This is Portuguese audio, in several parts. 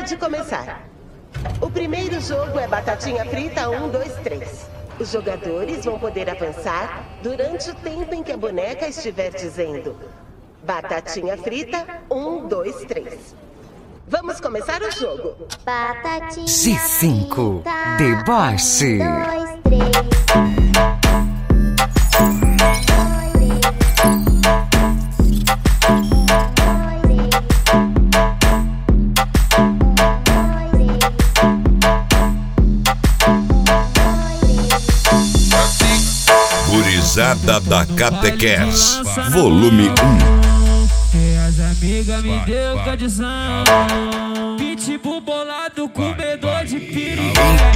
Pode começar. O primeiro jogo é Batatinha Frita 1, 2, 3. Os jogadores vão poder avançar durante o tempo em que a boneca estiver dizendo Batatinha Frita 1, 2, 3. Vamos começar o jogo. Batatinha G5 frita, Deboche. 1, 2, 3. Gurizada da Catequés, volume 1. E as amigas me deu condição. Pitbull bolado com medo de perigo.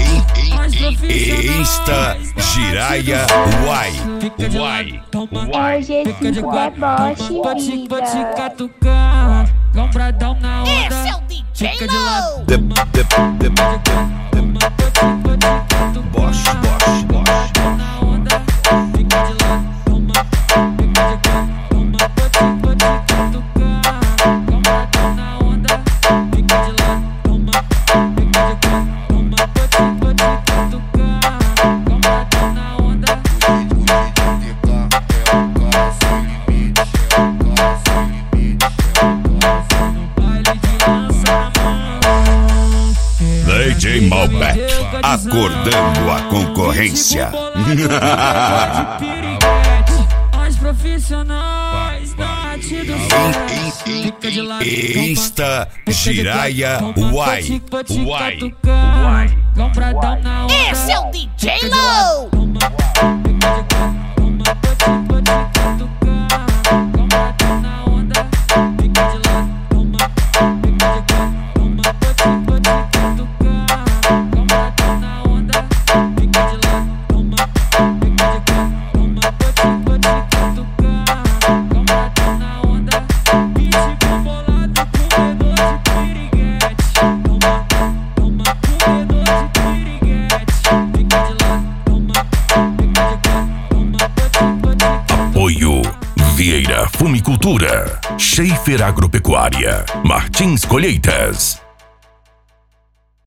Insta Jiraya Uai. Hoje esse deboche, Vou te vida. catucar, lombradão na onda. Esse é o DJ Fica de lado. Low. Bosch. Na onda, fica de lado. Toma, fica de quatro. Vou te catucar, lombradão na onda. Fica de lado. Toma, fica de quatro. Vou te catucar, lombradão na onda. DJ Malbec, acordando a concorrência. As profissionais da arte do som. Fica de lado. Insta Jiraya Uai. Lombradão na onda. Esse é o DJ Low. Apoio Vieira Fumicultura, Schaefer Agropecuária, Martins Colheitas,